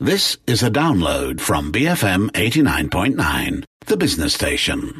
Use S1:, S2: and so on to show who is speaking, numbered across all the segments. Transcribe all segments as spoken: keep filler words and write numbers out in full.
S1: This is a download from B F M eighty-nine point nine, the business station.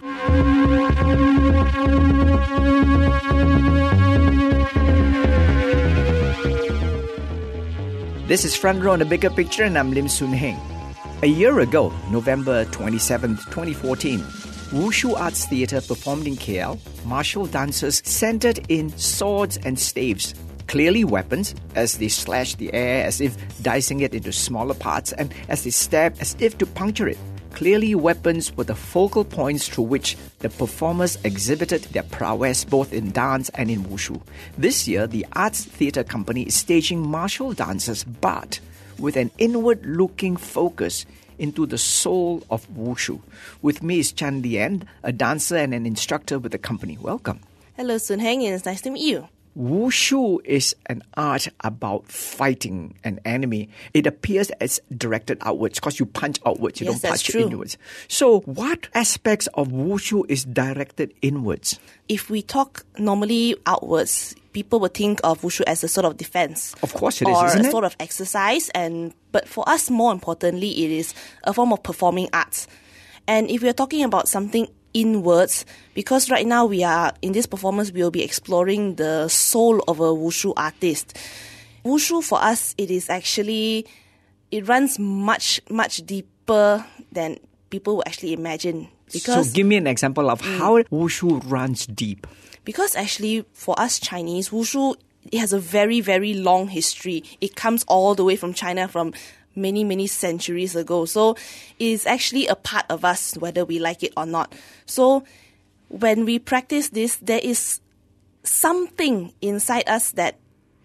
S2: This is Front Row on the Bigger Picture, and I'm Lim Soon Heng. A year ago, November twenty-seventh, twenty fourteen, Wushu Arts Theatre performed in K L, martial dancers centered in swords and staves, clearly weapons, as they slashed the air as if dicing it into smaller parts, and as they stabbed as if to puncture it. Clearly, weapons were the focal points through which the performers exhibited their prowess both in dance and in wushu. This year, the Arts Theatre Company is staging martial dances, but with an inward-looking focus into the soul of wushu. With me is Chan Lian, a dancer and an instructor with the company. Welcome.
S3: Hello, Soon Heng. It's nice to meet you.
S2: Wushu is an art about fighting an enemy. It appears as directed outwards because you punch outwards, you
S3: Yes,
S2: don't
S3: that's
S2: punch
S3: true.
S2: inwards. So what aspects of wushu is directed inwards?
S3: If we talk normally outwards, people would think of wushu as a sort of defense.
S2: Of course it is,
S3: or
S2: isn't
S3: a
S2: it?
S3: sort of exercise. And but for us, more importantly, it is a form of performing arts. And if we are talking about something inwards, because right now we are in this performance, we will be exploring the soul of a wushu artist. Wushu for us, it is actually, it runs much, much deeper than people would actually imagine. Because
S2: So give me an example of how wushu runs deep.
S3: Because actually, for us Chinese, wushu, it has a very, very long history. It comes all the way from China from many, many centuries ago. So it is actually a part of us, whether we like it or not. So when we practice this, there is something inside us that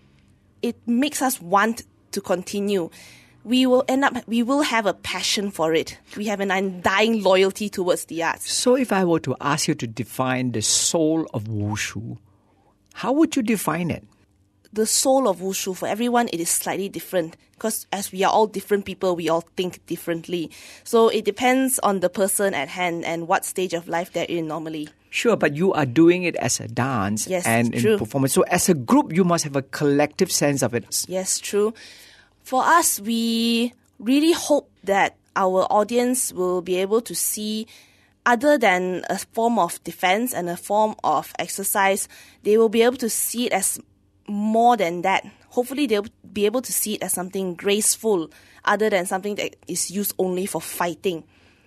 S3: it makes us want to continue. We will end up, we will have a passion for it. We have an undying loyalty towards the arts.
S2: So if I were to ask you to define the soul of wushu, how would you define it?
S3: The soul of wushu, for everyone, it is slightly different because as we are all different people, we all think differently. So it depends on the person at hand and what stage of life they're in normally.
S2: Sure, but you are doing it as a dance
S3: Yes,
S2: and in
S3: true.
S2: performance. So as a group, you must have a collective sense of it.
S3: Yes, true. For us, we really hope that our audience will be able to see, other than a form of defense and a form of exercise, they will be able to see it as more than that. Hopefully they'll be able to see it as something graceful other than something that is used only for fighting.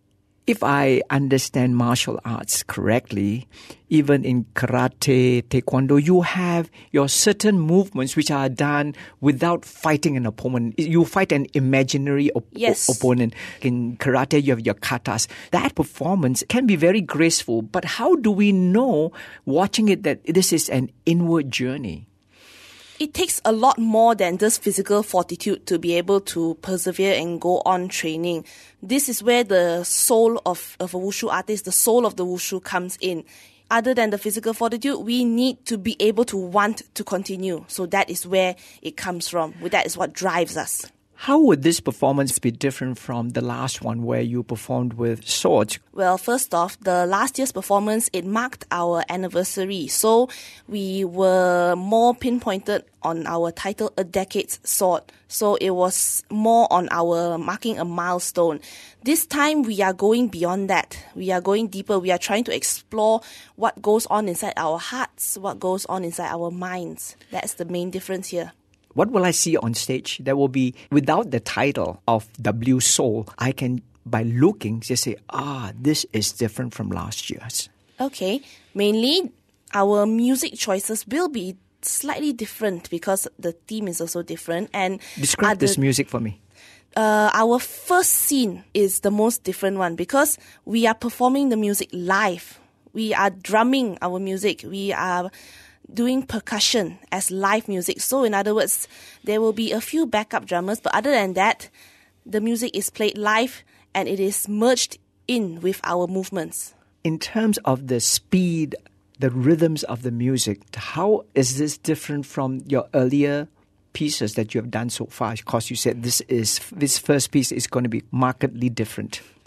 S2: If I understand martial arts correctly, even in karate, taekwondo, you have your certain movements which are done without fighting an opponent. You fight an imaginary op-
S3: Yes.
S2: opponent. In karate, you have your katas. That performance can be very graceful, but how do we know, watching it, that this is an inward journey?
S3: It takes a lot more than just physical fortitude to be able to persevere and go on training. This is where the soul of, of a wushu artist, the soul of the wushu comes in. Other than the physical fortitude, we need to be able to want to continue. So that is where it comes from. That is what drives us.
S2: How would this performance be different from the last one where you performed with swords?
S3: Well, first off, the last year's performance, it marked our anniversary. So we were more pinpointed on our title, A Decade's Sword. So it was more on our marking a milestone. This time we are going beyond that. We are going deeper. We are trying to explore what goes on inside our hearts, what goes on inside our minds. That's the main difference here.
S2: What will I see on stage? There will be, without the title of W Soul, I can, by looking, just say, ah, this is different from last year's.
S3: Okay. Mainly, our music choices will be slightly different because the theme is also different. And
S2: Describe
S3: other-
S2: this music for me.
S3: Uh, our first scene is the most different one because we are performing the music live. We are drumming our music. We are doing percussion as live music. So in other words, there will be a few backup drummers, but other than that, the music is played live and it is merged in with our movements.
S2: In terms of the speed, the rhythms of the music, how is this different from your earlier pieces that you have done so far? Because you said this is this first piece is going to be markedly different.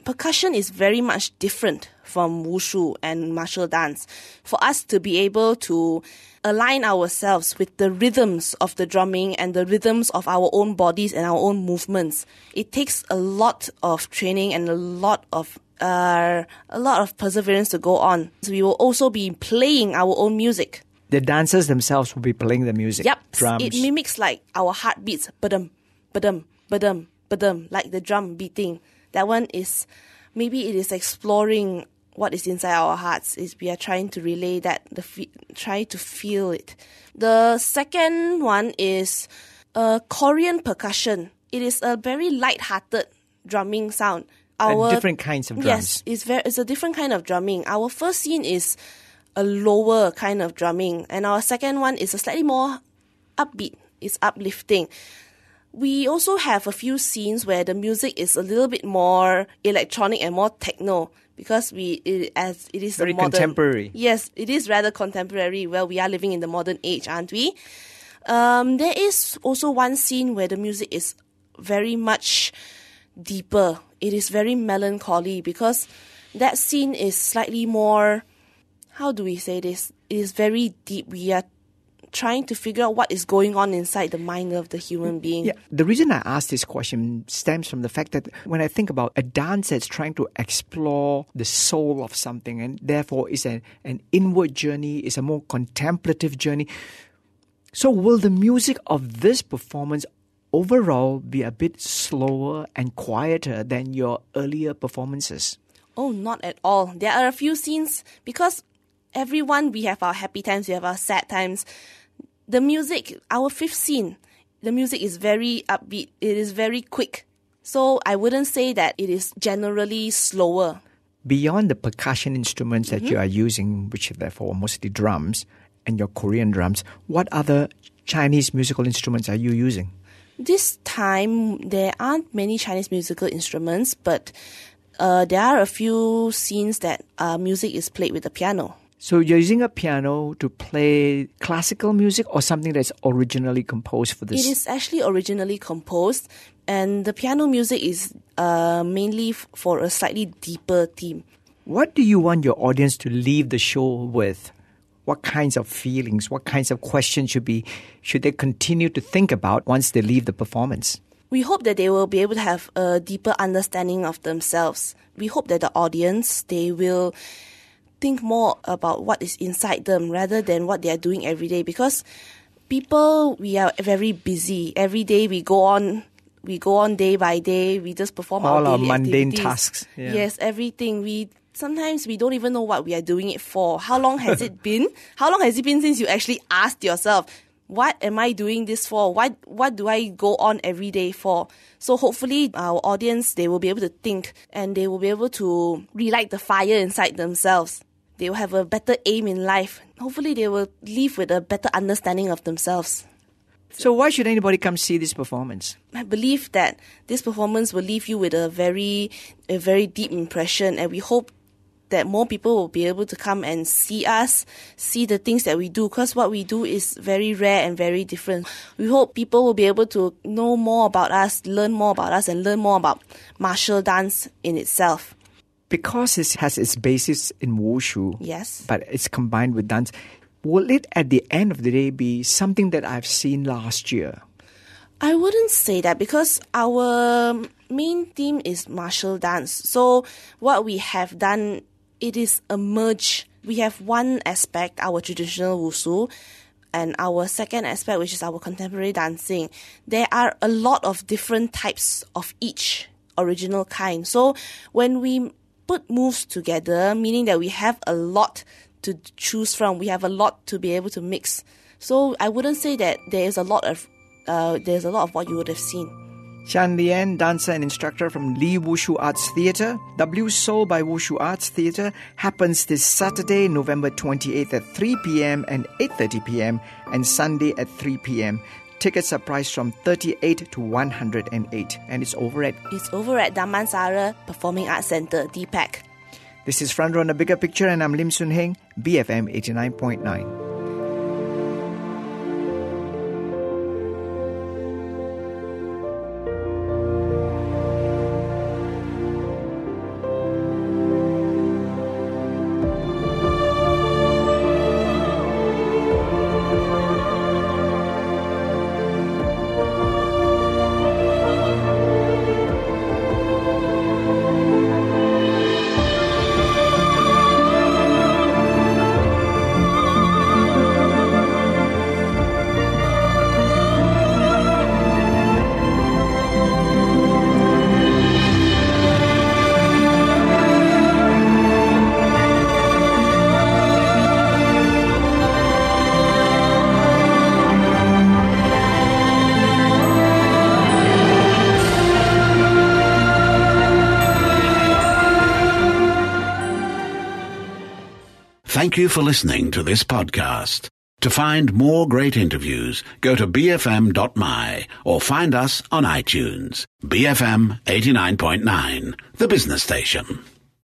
S3: percussion is very much different from wushu and martial dance. For us to be able to align ourselves with the rhythms of the drumming and the rhythms of our own bodies and our own movements, it takes a lot of training and a lot of uh, a lot of perseverance to go on. So we will also be playing our own music.
S2: The dancers themselves will be playing the music.
S3: Yep,
S2: Drums.
S3: it mimics like our heartbeats. Ba-dum, ba-dum, ba-dum, ba-dum, like the drum beating. That one is, maybe it is exploring what is inside our hearts. Is we are trying to relay that, the fe- try to feel it. The second one is uh, Korean percussion. It is a very light-hearted drumming sound.
S2: Our, and different kinds of drums.
S3: Yes, it's very. It's a different kind of drumming. Our first scene is a lower kind of drumming, and our second one is a slightly more upbeat. It's uplifting. We also have a few scenes where the music is a little bit more electronic and more techno, because we it, as it is
S2: very
S3: a modern,
S2: contemporary.
S3: Yes, it is rather contemporary. Well, we are living in the modern age, aren't we? Um, there is also one scene where the music is very much deeper. It is very melancholy, because that scene is slightly more, how do we say this? It is very deep. We are trying to figure out what is going on inside the mind of the human being.
S2: Yeah, the reason I ask this question stems from the fact that when I think about a dance that's trying to explore the soul of something, and therefore is an, an inward journey, is a more contemplative journey. So will the music of this performance overall be a bit slower and quieter than your earlier performances?
S3: Oh, not at all. There are a few scenes, because everyone, we have our happy times, we have our sad times. The music, our fifth scene, the music is very upbeat. It is very quick. So I wouldn't say that it is generally slower.
S2: Beyond the percussion instruments that
S3: Mm-hmm.
S2: you are using, which are therefore mostly drums, and your Korean drums, what other Chinese musical instruments are you using?
S3: This time, there aren't many Chinese musical instruments, but uh, there are a few scenes that uh, music is played with the piano.
S2: So you're using a piano to play classical music or something that's originally composed for this?
S3: It is actually originally composed, and the piano music is uh, mainly f- for a slightly deeper theme.
S2: What do you want your audience to leave the show with? What kinds of feelings, what kinds of questions should be should they continue to think about once they leave the performance?
S3: We hope that they will be able to have a deeper understanding of themselves. We hope that the audience, they will think more about what is inside them rather than what they are doing every day, because people, we are very busy. Every day we go on we go on day by day, we just perform
S2: All
S3: our
S2: our
S3: daily
S2: mundane
S3: activities.
S2: tasks. Yeah.
S3: Yes, everything. We sometimes we don't even know what we are doing it for. How long has it been? How long has it been since you actually asked yourself, what am I doing this for? What what do I go on every day for? So hopefully our audience, they will be able to think, and they will be able to relight the fire inside themselves. They will have a better aim in life. Hopefully they will live with a better understanding of themselves.
S2: So why should anybody come see this performance?
S3: I believe that this performance will leave you with a very a very deep impression, and we hope that more people will be able to come and see us, see the things that we do, because what we do is very rare and very different. We hope people will be able to know more about us, learn more about us, and learn more about martial dance in itself.
S2: Because it has its basis in wushu,
S3: Yes.
S2: but it's combined with dance, will it at the end of the day be something that I've seen last year?
S3: I wouldn't say that, because our main theme is martial dance. So what we have done, it is a merge. We have one aspect, our traditional wushu, and our second aspect, which is our contemporary dancing. There are a lot of different types of each original kind. So when we put moves together, meaning that we have a lot to choose from, we have a lot to be able to mix. So I wouldn't say that there is a lot of uh, there's a lot of what you would have seen.
S2: Shan Lian, dancer and instructor from Lee Wushu Arts Theatre. W Soul by Wushu Arts Theatre happens this Saturday, November twenty-eighth at three p.m. and eight thirty p.m. and Sunday at three p.m. Tickets are priced from thirty-eight to one hundred eight, and it's over at...
S3: It's over at Damansara Performing Arts Centre, D PAC.
S2: This is Front Row on the Bigger Picture, and I'm Lim Soon Heng, B F M eighty-nine point nine.
S1: Thank you for listening to this podcast. To find more great interviews, go to b f m dot m y or find us on iTunes. B F M eighty-nine point nine, the business station.